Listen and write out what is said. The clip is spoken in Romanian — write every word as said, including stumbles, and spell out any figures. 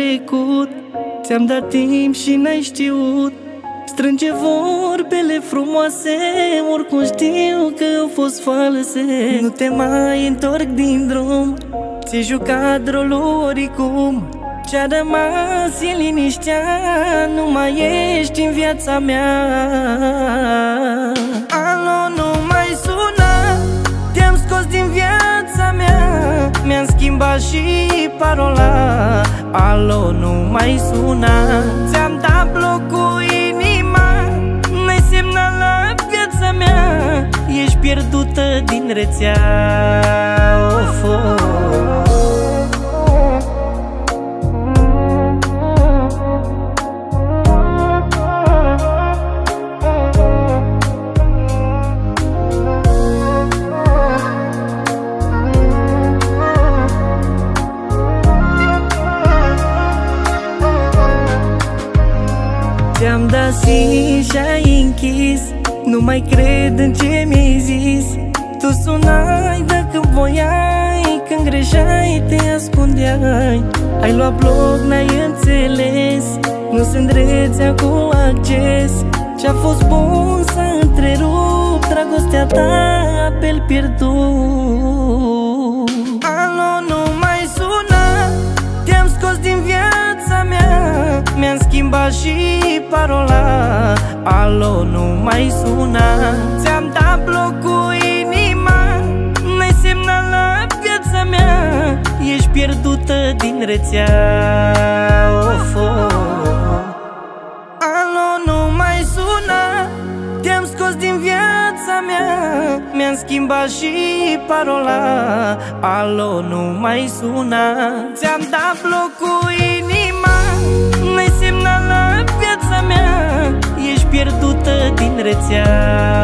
trecut. Ți-am dat timp și n-ai știut. Strânge vorbele frumoase, oricum știu că au fost false. Nu te mai întorc din drum, ți-ai jucat rolul oricum. Ce-a rămas e liniștea, nu mai ești în viața mea. Alo, nu mai suna, te-am scos din viața mea. Mi-am schimbat și parola. Alo, nu mai suna, ți-am dat bloc cu inima. N-ai semnat la viața mea, ești pierdută din rețea. Of, of. Ți-am dat zi și-ai închis, nu mai cred în ce mi-ai zis. Tu sunai dacă voiai, când greșeai te ascundeai. Ai luat bloc, n-ai înțeles, nu sunt rețea cu acces. Ce-a fost bun s-a întrerupt, dragostea ta, apel pierdut. Alo, nu mai suna, te-am scos din viața mea. Mi-am schimbat și parola. Alo, nu mai suna, ți-am dat bloc cu inima. N-ai semnat la viața mea, ești pierdută din rețea. Of, of. Alo, nu mai suna, te-am scos din viața mea. Mi-am schimbat și parola. Alo, nu mai suna, ți-am dat bloc cu inima. N-ai semnat la viața mea, ești pierdută din rețea.